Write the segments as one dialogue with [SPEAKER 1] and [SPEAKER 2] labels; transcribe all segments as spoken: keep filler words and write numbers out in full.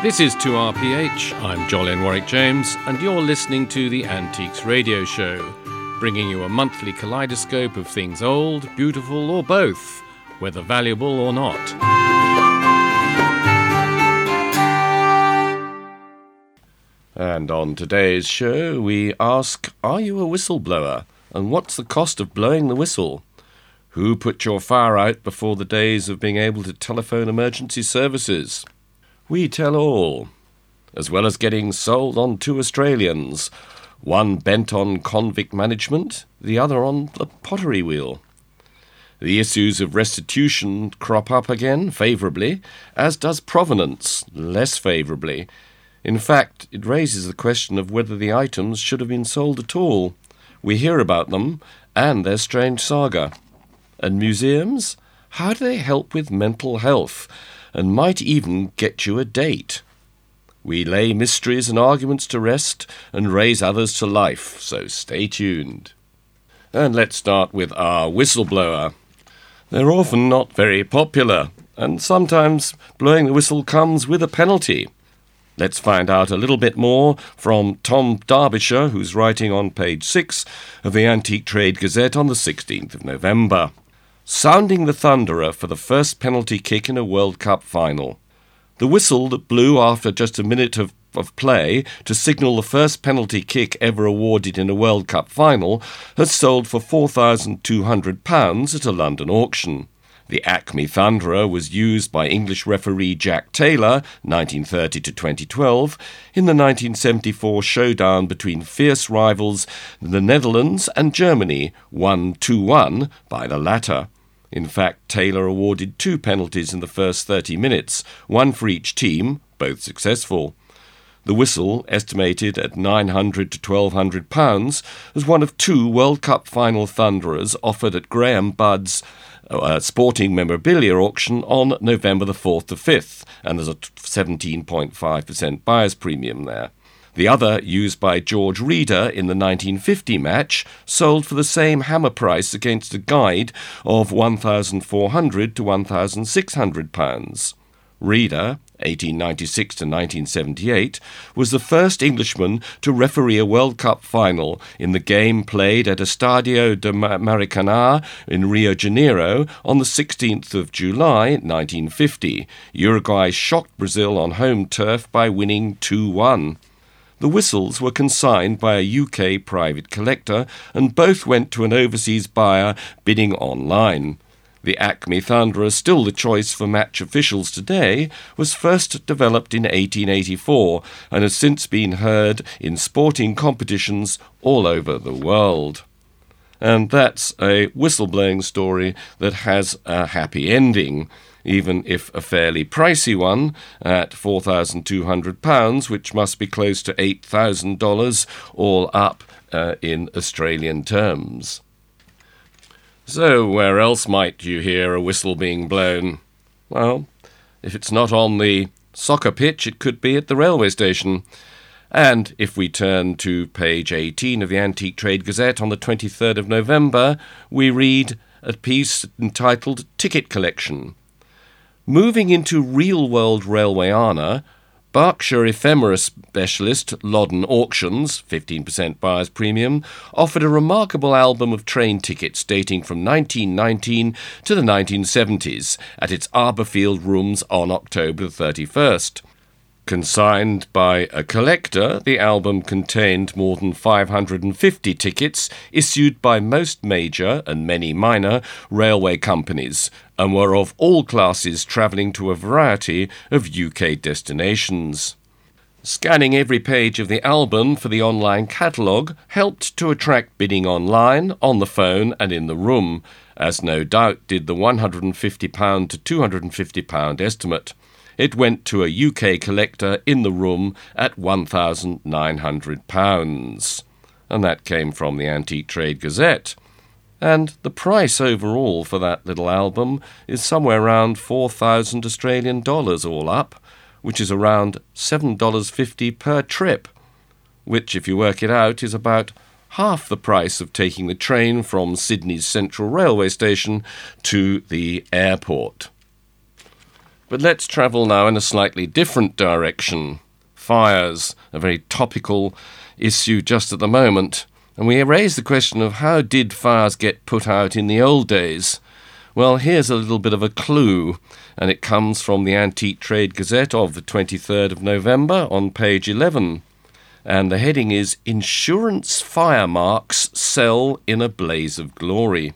[SPEAKER 1] This is two R P H, I'm Jolyon Warwick-James, and you're listening to the Antiques Radio Show, bringing you a monthly kaleidoscope of things old, beautiful, or both, whether valuable or not. And on today's show, we ask, are you a whistleblower? And what's the cost of blowing the whistle? Who put your fire out before the days of being able to telephone emergency services? We tell all, as well as getting sold on two Australians, one bent on convict management, the other on the pottery wheel. The issues of restitution crop up again favourably, as does provenance less favourably. In fact, it raises the question of whether the items should have been sold at all. We hear about them and their strange saga. And museums? How do they help with mental health, and might even get you a date? We lay mysteries and arguments to rest and raise others to life, so stay tuned. And let's start with our whistleblower. They're often not very popular, and sometimes blowing the whistle comes with a penalty. Let's find out a little bit more from Tom Derbyshire, who's writing on page six of the Antique Trade Gazette on the sixteenth of November. Sounding the thunderer for the first penalty kick in a World Cup final. The whistle that blew after just a minute of, of play to signal the first penalty kick ever awarded in a World Cup final has sold for four thousand two hundred pounds at a London auction. The Acme Thunderer was used by English referee Jack Taylor, nineteen thirty to twenty twelve, in the nineteen seventy-four showdown between fierce rivals the Netherlands and Germany, won two one by the latter. In fact, Taylor awarded two penalties in the first thirty minutes, one for each team, both successful. The whistle, estimated at nine hundred to twelve hundred pounds, was one of two World Cup final thunderers offered at Graham Budd's uh, sporting memorabilia auction on November the fourth to fifth, and there's a seventeen point five percent buyer's premium there. The other, used by George Reader in the nineteen fifty match, sold for the same hammer price against a guide of one thousand four hundred to one thousand six hundred pounds. Reader, eighteen ninety-six to nineteen seventy-eight, was the first Englishman to referee a World Cup final in the game played at Estadio de Maracanã in Rio de Janeiro on the sixteenth of July nineteen fifty. Uruguay shocked Brazil on home turf by winning two one. The whistles were consigned by a U K private collector, and both went to an overseas buyer bidding online. The Acme Thunderer, still the choice for match officials today, was first developed in eighteen eighty-four and has since been heard in sporting competitions all over the world. And that's a whistleblowing story that has a happy ending, even if a fairly pricey one, at four thousand two hundred pounds, which must be close to eight thousand dollars, all up uh, in Australian terms. So, where else might you hear a whistle being blown? Well, if it's not on the soccer pitch, it could be at the railway station. And if we turn to page eighteen of the Antique Trade Gazette on the twenty-third of November, we read a piece entitled Ticket Collection. Moving into real-world railwayana, Berkshire ephemera specialist Loddon Auctions, fifteen percent buyer's premium, offered a remarkable album of train tickets dating from nineteen nineteen to the nineteen seventies at its Arborfield rooms on October thirty-first. Consigned by a collector, the album contained more than five hundred fifty tickets issued by most major and many minor railway companies, and were of all classes travelling to a variety of U K destinations. Scanning every page of the album for the online catalogue helped to attract bidding online, on the phone and in the room, as no doubt did the one hundred fifty pounds to two hundred fifty pounds estimate. It went to a U K collector in the room at one thousand nine hundred pounds. And that came from the Antique Trade Gazette. And the price overall for that little album is somewhere around four thousand Australian dollars all up, which is around seven dollars fifty per trip, which, if you work it out, is about half the price of taking the train from Sydney's Central Railway Station to the airport. But let's travel now in a slightly different direction. Fires, a very topical issue just at the moment. And we raise the question of how did fires get put out in the old days? Well, here's a little bit of a clue, and it comes from the Antique Trade Gazette of the twenty-third of November on page eleven. And the heading is, Insurance Fire Marks Sell in a Blaze of Glory.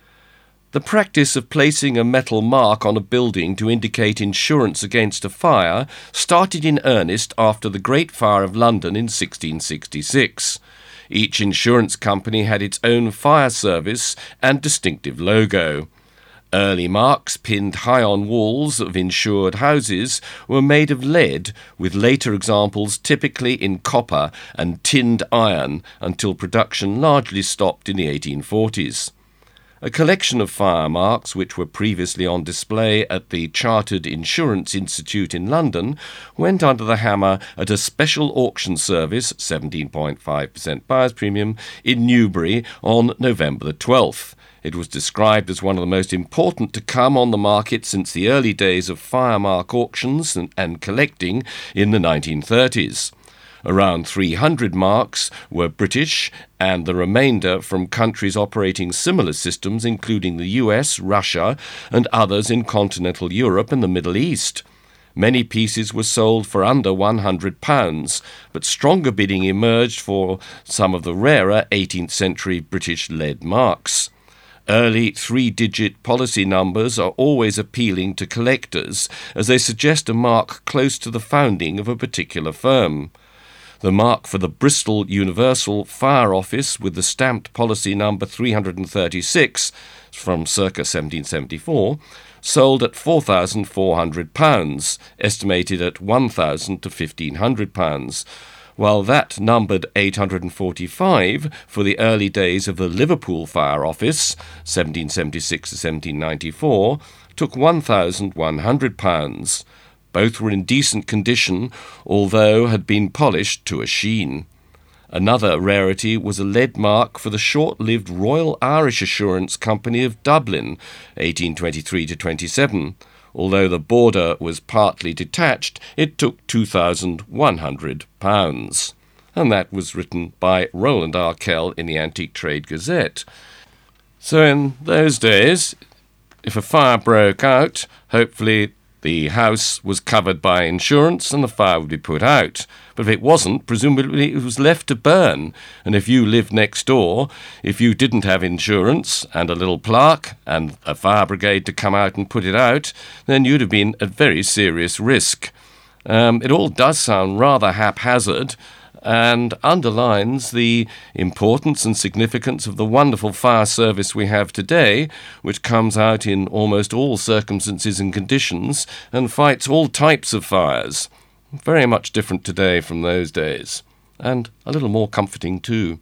[SPEAKER 1] The practice of placing a metal mark on a building to indicate insurance against a fire started in earnest after the Great Fire of London in sixteen sixty-six. Each insurance company had its own fire service and distinctive logo. Early marks pinned high on walls of insured houses were made of lead, with later examples typically in copper and tinned iron until production largely stopped in the eighteen forties. A collection of fire marks, which were previously on display at the Chartered Insurance Institute in London, went under the hammer at a special auction service, seventeen point five percent buyer's premium, in Newbury on November the twelfth. It was described as one of the most important to come on the market since the early days of firemark auctions and, and collecting in the nineteen thirties. Around three hundred marks were British, and the remainder from countries operating similar systems, including the U S, Russia, and others in continental Europe and the Middle East. Many pieces were sold for under one hundred pounds, but stronger bidding emerged for some of the rarer eighteenth century British lead marks. Early three-digit policy numbers are always appealing to collectors, as they suggest a mark close to the founding of a particular firm. The mark for the Bristol Universal Fire Office with the stamped policy number three hundred thirty-six, from circa seventeen seventy-four, sold at four thousand four hundred pounds, estimated at one thousand to fifteen hundred pounds, while that numbered eight hundred forty-five for the early days of the Liverpool Fire Office, seventeen seventy-six to seventeen ninety-four, took one thousand one hundred pounds. Both were in decent condition, although had been polished to a sheen. Another rarity was a lead mark for the short-lived Royal Irish Assurance Company of Dublin, eighteen twenty-three to twenty-seven. Although the border was partly detached, it took two thousand one hundred pounds. And that was written by Roland Arkell in the Antique Trade Gazette. So in those days, if a fire broke out, hopefully the house was covered by insurance and the fire would be put out. But if it wasn't, presumably it was left to burn. And if you lived next door, if you didn't have insurance and a little plaque and a fire brigade to come out and put it out, then you'd have been at very serious risk. Um, it all does sound rather haphazard, and underlines the importance and significance of the wonderful fire service we have today, which comes out in almost all circumstances and conditions and fights all types of fires. Very much different today from those days, and a little more comforting too.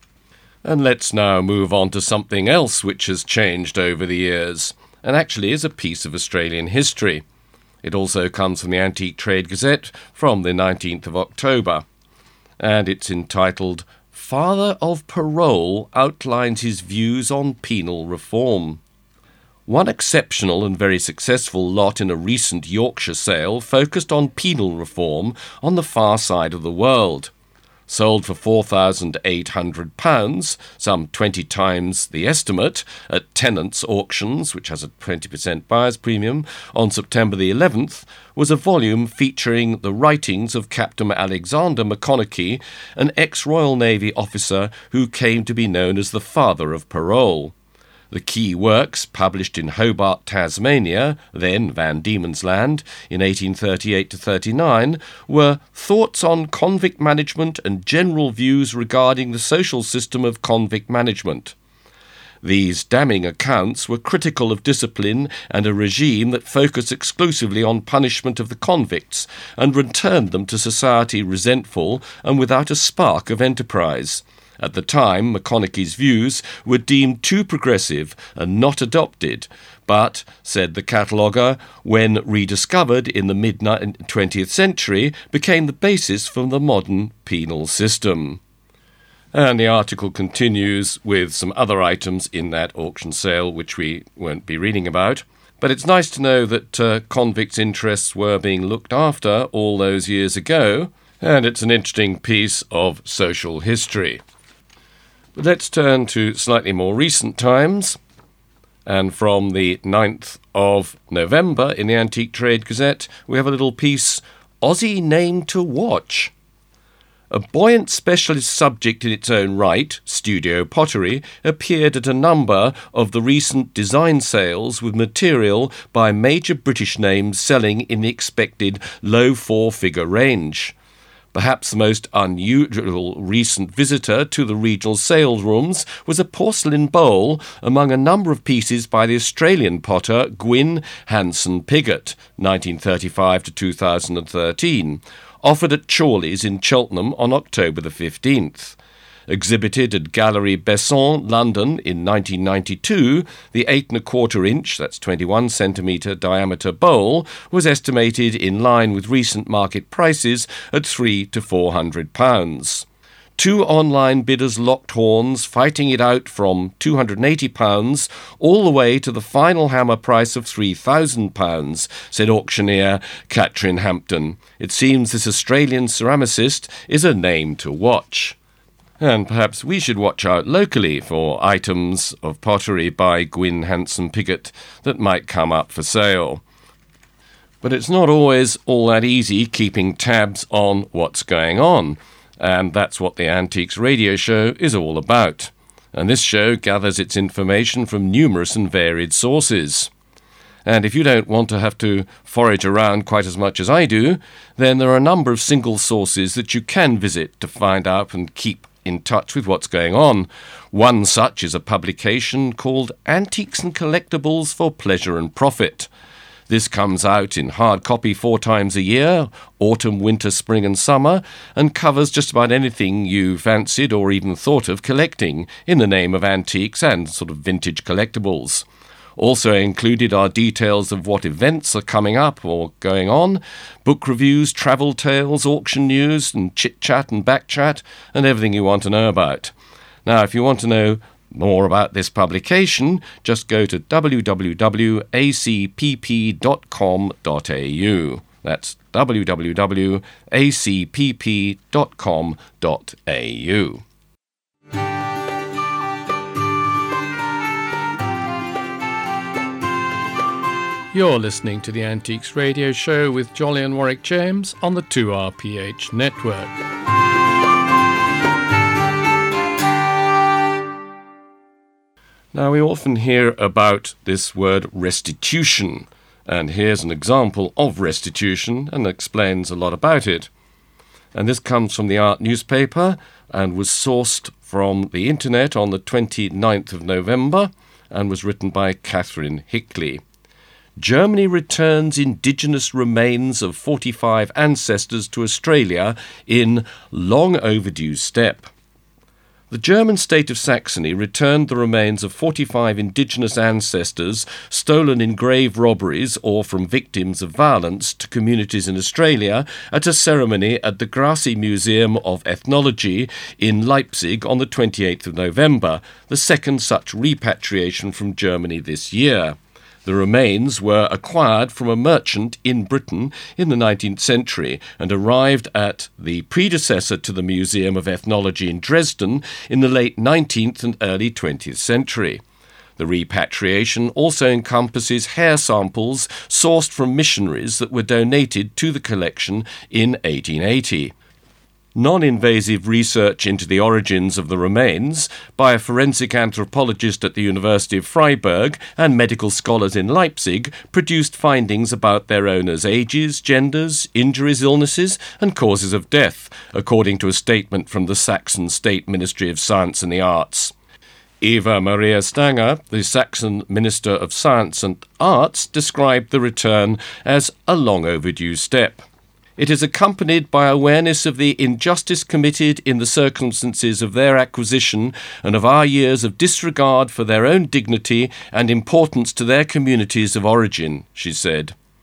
[SPEAKER 1] And let's now move on to something else which has changed over the years, and actually is a piece of Australian history. It also comes from the Antique Trade Gazette from the nineteenth of October. And it's entitled, Father of Parole Outlines His Views on Penal Reform. One exceptional and very successful lot in a recent Yorkshire sale focused on penal reform on the far side of the world. Sold for four thousand eight hundred pounds, some twenty times the estimate, at Tennant's Auctions, which has a twenty percent buyer's premium, on September the eleventh, was a volume featuring the writings of Captain Alexander McConaughey, an ex-Royal Navy officer who came to be known as the Father of Parole. The key works, published in Hobart, Tasmania, then Van Diemen's Land, in eighteen thirty-eight to thirty-nine, were Thoughts on Convict Management and General Views Regarding the Social System of Convict Management. These damning accounts were critical of discipline and a regime that focused exclusively on punishment of the convicts and returned them to society resentful and without a spark of enterprise. At the time, McConaughey's views were deemed too progressive and not adopted, but, said the cataloguer, when rediscovered in the mid-twentieth century, became the basis for the modern penal system. And the article continues with some other items in that auction sale which we won't be reading about. But it's nice to know that uh, convicts' interests were being looked after all those years ago, and it's an interesting piece of social history. But let's turn to slightly more recent times. And from the ninth of November in the Antique Trade Gazette, we have a little piece, Aussie Name to Watch. A buoyant specialist subject in its own right, studio pottery, appeared at a number of the recent design sales with material by major British names selling in the expected low four-figure range. Perhaps the most unusual recent visitor to the regional sales rooms was a porcelain bowl among a number of pieces by the Australian potter Gwyn Hanson Pigott, nineteen thirty-five to two thousand thirteen, offered at Chorley's in Cheltenham on October the fifteenth. Exhibited at Gallery Besson, London in nineteen ninety-two, the eight and a quarter inch, that's twenty-one centimetre diameter bowl was estimated in line with recent market prices at three to four hundred pounds. Two online bidders locked horns, fighting it out from two hundred eighty pounds all the way to the final hammer price of three thousand pounds, said auctioneer Catherine Hampton. It seems this Australian ceramicist is a name to watch. And perhaps we should watch out locally for items of pottery by Gwyn Hanson Pigott that might come up for sale. But it's not always all that easy keeping tabs on what's going on. And that's what the Antiques Radio Show is all about. And this show gathers its information from numerous and varied sources. And if you don't want to have to forage around quite as much as I do, then there are a number of single sources that you can visit to find out and keep in touch with what's going on. One such is a publication called Antiques and Collectibles for Pleasure and Profit. This comes out in hard copy four times a year, autumn, winter, spring and summer, and covers just about anything you fancied or even thought of collecting in the name of antiques and sort of vintage collectibles. Also included are details of what events are coming up or going on, book reviews, travel tales, auction news and chit-chat and back-chat, and everything you want to know about. Now, if you want to know more about this publication, just go to w w w dot a c p p dot com dot a u. That's w w w dot a c p p dot com dot a u. You're listening to the Antiques Radio Show with Jolly and Warwick James on the two R P H network. Now, we often hear about this word restitution, and here's an example of restitution and explains a lot about it. And this comes from the Art newspaper and was sourced from the internet on the twenty-ninth of November and was written by Catherine Hickley. Germany returns indigenous remains of forty-five ancestors to Australia in long overdue step. The German state of Saxony returned the remains of forty-five indigenous ancestors stolen in grave robberies or from victims of violence to communities in Australia at a ceremony at the Grassi Museum of Ethnology in Leipzig on the twenty-eighth of November, the second such repatriation from Germany this year. The remains were acquired from a merchant in Britain in the nineteenth century and arrived at the predecessor to the Museum of Ethnology in Dresden in the late nineteenth and early twentieth century. The repatriation also encompasses hair samples sourced from missionaries that were donated to the collection in eighteen eighty. Non-invasive research into the origins of the remains by a forensic anthropologist at the University of Freiburg and medical scholars in Leipzig produced findings about their owners' ages, genders, injuries, illnesses and causes of death, according to a statement from the Saxon State Ministry of Science and the Arts. Eva Maria Stanger, the Saxon Minister of Science and Arts, described the return as a long overdue step. It is accompanied by awareness of the injustice committed in the circumstances of their acquisition and of our years of disregard for their own dignity and importance to their communities of origin, she said.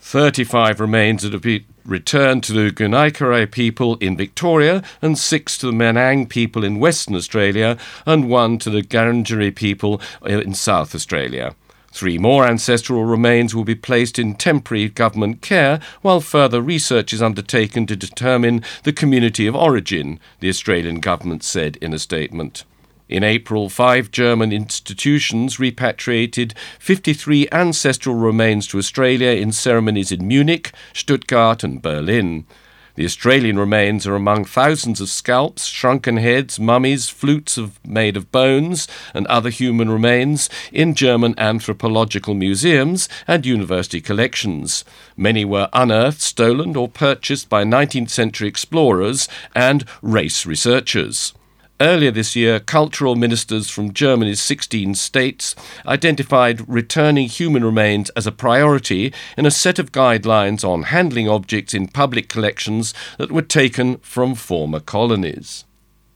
[SPEAKER 1] thirty-five remains that have been returned to the Gunaikare people in Victoria, and six to the Menang people in Western Australia, and one to the Garangeri people in South Australia. Three more ancestral remains will be placed in temporary government care while further research is undertaken to determine the community of origin, the Australian government said in a statement. In April, five German institutions repatriated fifty-three ancestral remains to Australia in ceremonies in Munich, Stuttgart and Berlin. The Australian remains are among thousands of scalps, shrunken heads, mummies, flutes of, made of bones and other human remains in German anthropological museums and university collections. Many were unearthed, stolen or purchased by nineteenth century explorers and race researchers. Earlier this year, cultural ministers from Germany's sixteen states identified returning human remains as a priority in a set of guidelines on handling objects in public collections that were taken from former colonies.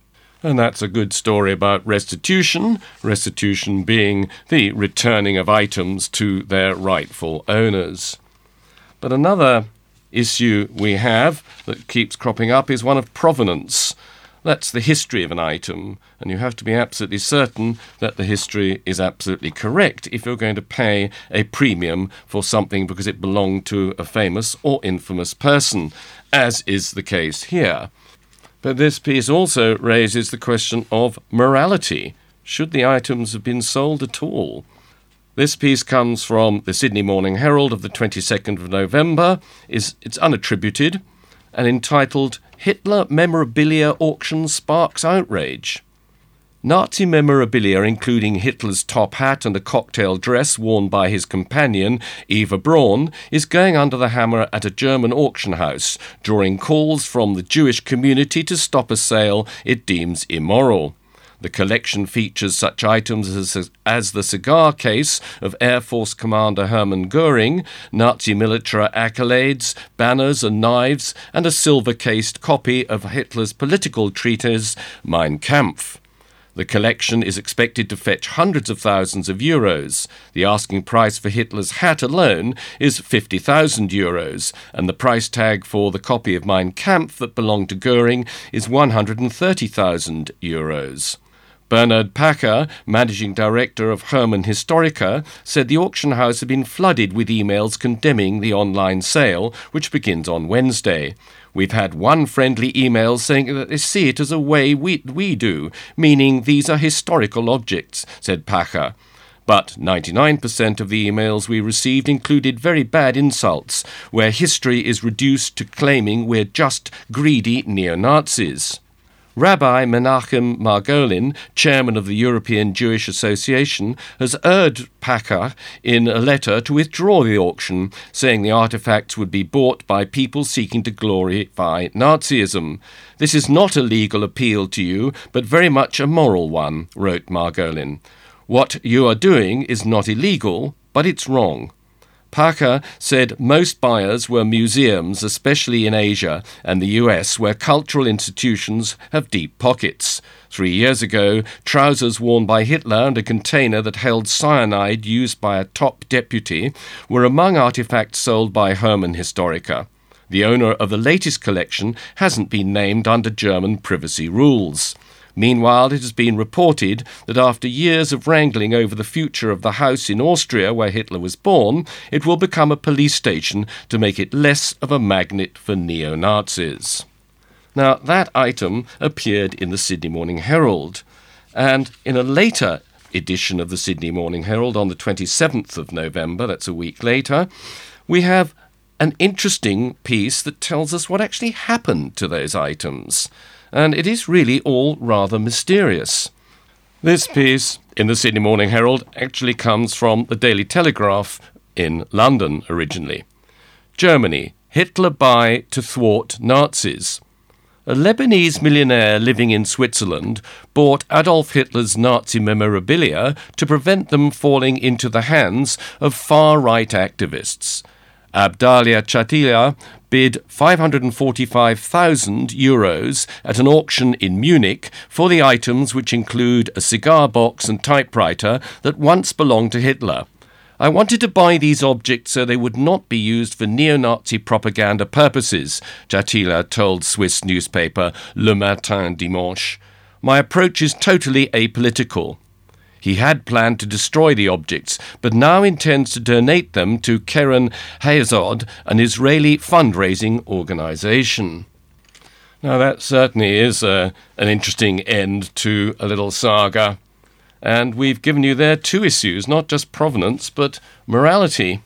[SPEAKER 1] And that's a good story about restitution, restitution being the returning of items to their rightful owners. But another issue we have that keeps cropping up is one of provenance. That's the history of an item, and you have to be absolutely certain that the history is absolutely correct if you're going to pay a premium for something because it belonged to a famous or infamous person, as is the case here. But this piece also raises the question of morality. Should the items have been sold at all? This piece comes from the Sydney Morning Herald of the twenty-second of November. It's unattributed and entitled Hitler Memorabilia Auction Sparks Outrage. Nazi memorabilia, including Hitler's top hat and a cocktail dress worn by his companion, Eva Braun, is going under the hammer at a German auction house, drawing calls from the Jewish community to stop a sale it deems immoral. The collection features such items as, as the cigar case of Air Force Commander Hermann Goering, Nazi military accolades, banners and knives, and a silver-cased copy of Hitler's political treatise Mein Kampf. The collection is expected to fetch hundreds of thousands of euros. The asking price for Hitler's hat alone is fifty thousand euros, and the price tag for the copy of Mein Kampf that belonged to Goering is one hundred thirty thousand euros. Bernhard Packer, managing director of Hermann Historica, said the auction house had been flooded with emails condemning the online sale, which begins on Wednesday. We've had one friendly email saying that they see it as a way we, we do, meaning these are historical objects, said Packer. But ninety-nine percent of the emails we received included very bad insults, where history is reduced to claiming we're just greedy neo-Nazis. Rabbi Menachem Margolin, chairman of the European Jewish Association, has urged Packer in a letter to withdraw the auction, saying the artefacts would be bought by people seeking to glorify Nazism. This is not a legal appeal to you, but very much a moral one, wrote Margolin. What you are doing is not illegal, but it's wrong. Packer said most buyers were museums, especially in Asia and the U S, where cultural institutions have deep pockets. Three years ago, trousers worn by Hitler and a container that held cyanide used by a top deputy were among artifacts sold by Hermann Historica. The owner of the latest collection hasn't been named under German privacy rules. Meanwhile, it has been reported that after years of wrangling over the future of the house in Austria where Hitler was born, it will become a police station to make it less of a magnet for neo-Nazis. Now, that item appeared in the Sydney Morning Herald, and in a later edition of the Sydney Morning Herald on the twenty-seventh of November, that's a week later, we have an interesting piece that tells us what actually happened to those items. And it is really all rather mysterious. This piece in the Sydney Morning Herald actually comes from the Daily Telegraph in London originally. Germany, Hitler buy to thwart Nazis. A Lebanese millionaire living in Switzerland bought Adolf Hitler's Nazi memorabilia to prevent them falling into the hands of far-right activists. Abdalia Chatila bid five hundred forty-five thousand euros at an auction in Munich for the items which include a cigar box and typewriter that once belonged to Hitler. I wanted to buy these objects so they would not be used for neo-Nazi propaganda purposes, Jatila told Swiss newspaper Le Matin Dimanche. My approach is totally apolitical. He had planned to destroy the objects, but now intends to donate them to Keren Hayesod, an Israeli fundraising organisation. Now that certainly is a, an interesting end to a little saga. And we've given you there two issues, not just provenance, but morality.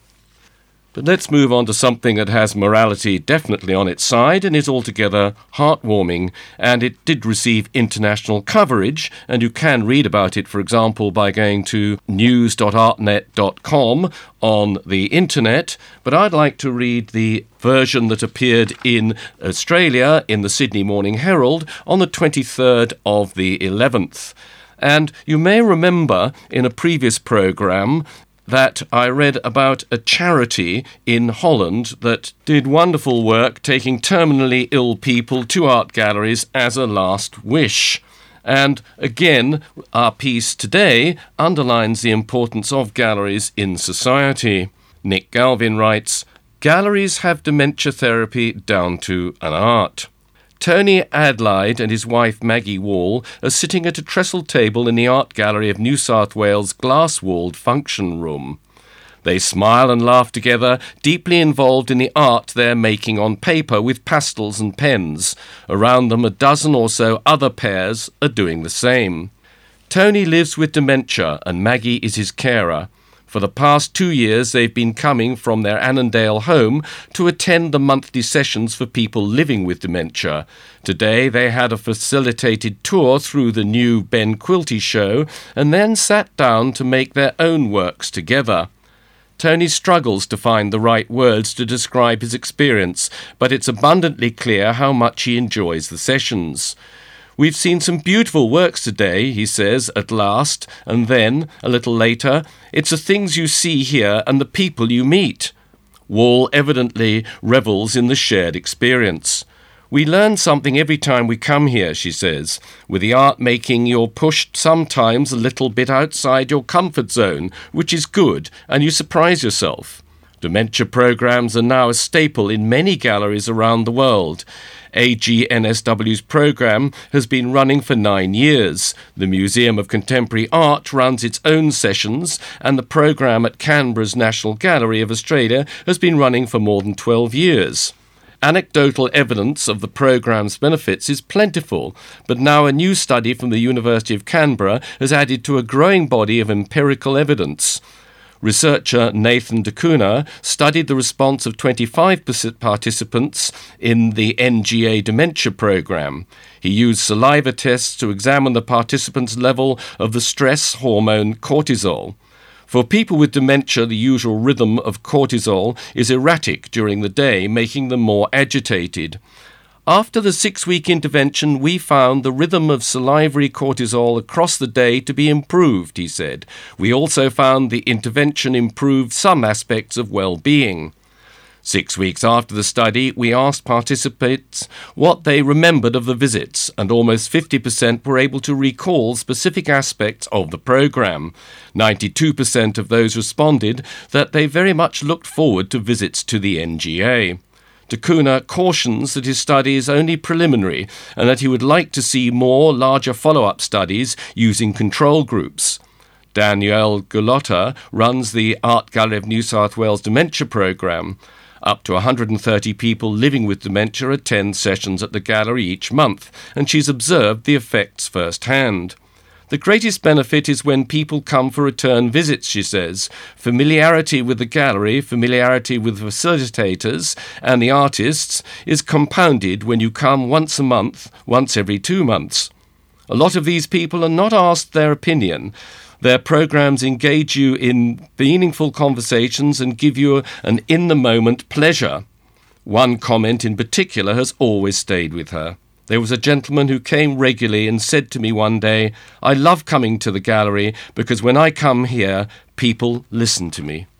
[SPEAKER 1] But let's move on to something that has morality definitely on its side and is altogether heartwarming. And it did receive international coverage, and you can read about it, for example, by going to news dot artnet dot com on the internet. But I'd like to read the version that appeared in Australia in the Sydney Morning Herald on the twenty-third of the eleventh. And you may remember in a previous programme that I read about a charity in Holland that did wonderful work taking terminally ill people to art galleries as a last wish. And again, our piece today underlines the importance of galleries in society. Nick Galvin writes, "Galleries have dementia therapy down to an art." Tony Adelaide and his wife Maggie Wall are sitting at a trestle table in the art gallery of New South Wales' glass-walled function room. They smile and laugh together, deeply involved in the art they're making on paper with pastels and pens. Around them a dozen or so other pairs are doing the same. Tony lives with dementia and Maggie is his carer. For the past two years, they've been coming from their Annandale home to attend the monthly sessions for people living with dementia. Today, they had a facilitated tour through the new Ben Quilty show and then sat down to make their own works together. Tony struggles to find the right words to describe his experience, but it's abundantly clear how much he enjoys the sessions. "We've seen some beautiful works today," he says at last, and then, a little later, "it's the things you see here and the people you meet." Wall evidently revels in the shared experience. "We learn something every time we come here," she says. "With the art making, you're pushed sometimes a little bit outside your comfort zone, which is good, and you surprise yourself." Dementia programs are now a staple in many galleries around the world. A G N S W's program has been running for nine years. The Museum of Contemporary Art runs its own sessions, and the program at Canberra's National Gallery of Australia has been running for more than twelve years. Anecdotal evidence of the programme's benefits is plentiful, but now a new study from the University of Canberra has added to a growing body of empirical evidence. Researcher Nathan D'Cunha studied the response of twenty-five participants in the N G A dementia program. He used saliva tests to examine the participants' level of the stress hormone cortisol. For people with dementia, the usual rhythm of cortisol is erratic during the day, making them more agitated. After the six-week intervention, we found the rhythm of salivary cortisol across the day to be improved, he said. We also found the intervention improved some aspects of well-being. Six weeks after the study, we asked participants what they remembered of the visits, and almost fifty percent were able to recall specific aspects of the program. ninety-two percent of those responded that they very much looked forward to visits to the N G A. D'Cunha cautions that his study is only preliminary and that he would like to see more larger follow-up studies using control groups. Danielle Gulotta runs the Art Gallery of New South Wales Dementia Programme. Up to one hundred thirty people living with dementia attend sessions at the gallery each month, and she's observed the effects firsthand. The greatest benefit is when people come for return visits, she says. Familiarity with the gallery, familiarity with facilitators and the artists is compounded when you come once a month, once every two months. A lot of these people are not asked their opinion. Their programs engage you in meaningful conversations and give you an in-the-moment pleasure. One comment in particular has always stayed with her. There was a gentleman who came regularly and said to me one day, "I love coming to the gallery because when I come here, people listen to me."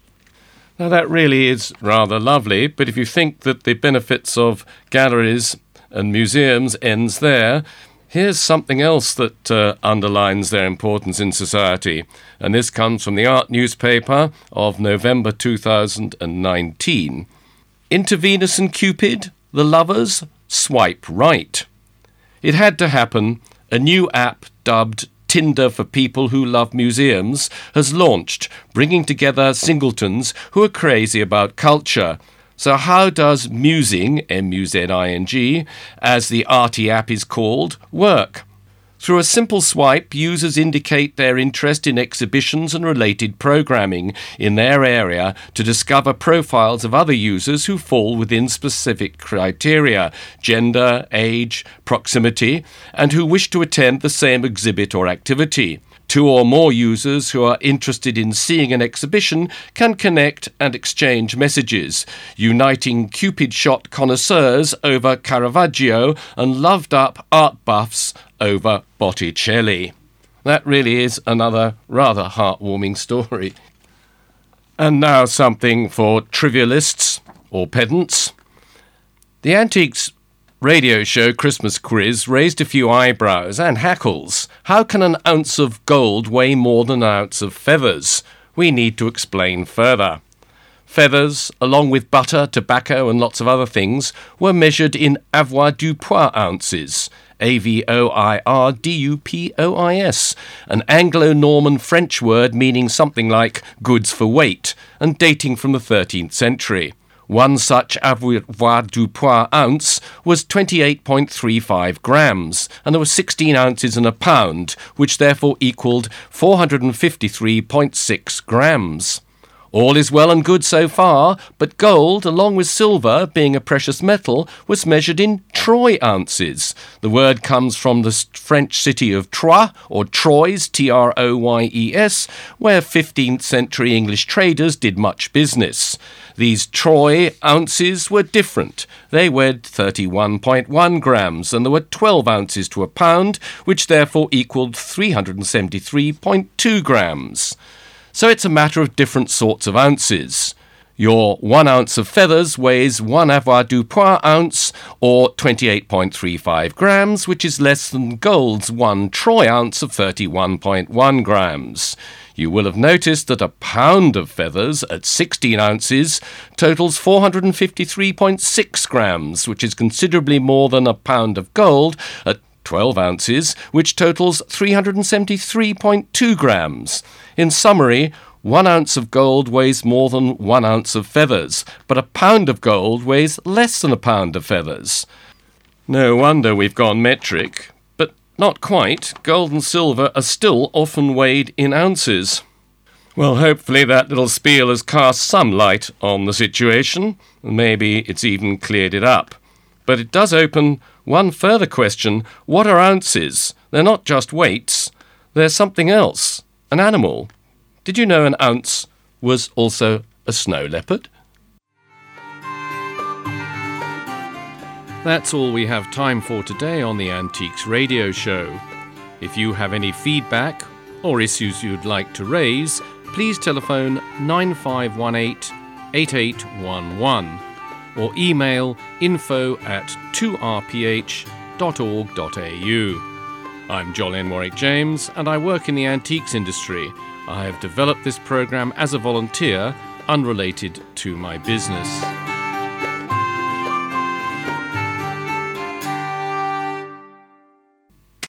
[SPEAKER 1] Now that really is rather lovely, but if you think that the benefits of galleries and museums ends there, Here's something else that uh, underlines their importance in society, and this comes from the Art newspaper of November two thousand nineteen. Into Venus and Cupid, the lovers swipe right. It had to happen. A new app dubbed Tinder for people who love museums has launched, bringing together singletons who are crazy about culture. So how does musing, M U Z I N G, as the arty app is called, work? Through a simple swipe, users indicate their interest in exhibitions and related programming in their area to discover profiles of other users who fall within specific criteria, gender, age, proximity, and who wish to attend the same exhibit or activity. Two or more users who are interested in seeing an exhibition can connect and exchange messages, uniting Cupid shot connoisseurs over Caravaggio and loved-up art buffs over Botticelli. That really is another rather heartwarming story. And now something for trivialists or pedants. The Antiques radio show Christmas quiz raised a few eyebrows and hackles. How can an ounce of gold weigh more than an ounce of feathers? We need to explain further. Feathers, along with butter, tobacco and lots of other things, were measured in avoirdupois ounces, A V O I R D U P O I S, an Anglo-Norman French word meaning something like goods for weight, and dating from the thirteenth century. One such avoirdupois ounce was twenty-eight point three five grams, and there were sixteen ounces in a pound, which therefore equalled four hundred fifty-three point six grams. All is well and good so far, but gold, along with silver, being a precious metal, was measured in troy ounces. The word comes from the French city of Troyes, or Troyes, T R O Y E S, where fifteenth century English traders did much business. These troy ounces were different. They weighed thirty-one point one grams, and there were twelve ounces to a pound, which therefore equalled three hundred seventy-three point two grams. So it's a matter of different sorts of ounces. Your one ounce of feathers weighs one avoirdupois ounce, or twenty-eight point three five grams, which is less than gold's one troy ounce of thirty-one point one grams. You will have noticed that a pound of feathers at sixteen ounces totals four hundred fifty-three point six grams, which is considerably more than a pound of gold at twelve ounces, which totals three hundred seventy-three point two grams. In summary, one ounce of gold weighs more than one ounce of feathers, but a pound of gold weighs less than a pound of feathers. No wonder we've gone metric, but not quite. Gold and silver are still often weighed in ounces. Well, hopefully that little spiel has cast some light on the situation. Maybe it's even cleared it up. But it does open one further question. What are ounces? They're not just weights. They're something else. An animal. Did you know an ounce was also a snow leopard? That's all we have time for today on the Antiques Radio Show. If you have any feedback or issues you'd like to raise, please telephone nine five one eight, eight eight one one or email info at two r p h dot org dot a u. I'm Jolyon Warwick James, and I work in the antiques industry. I have developed this program as a volunteer, unrelated to my business.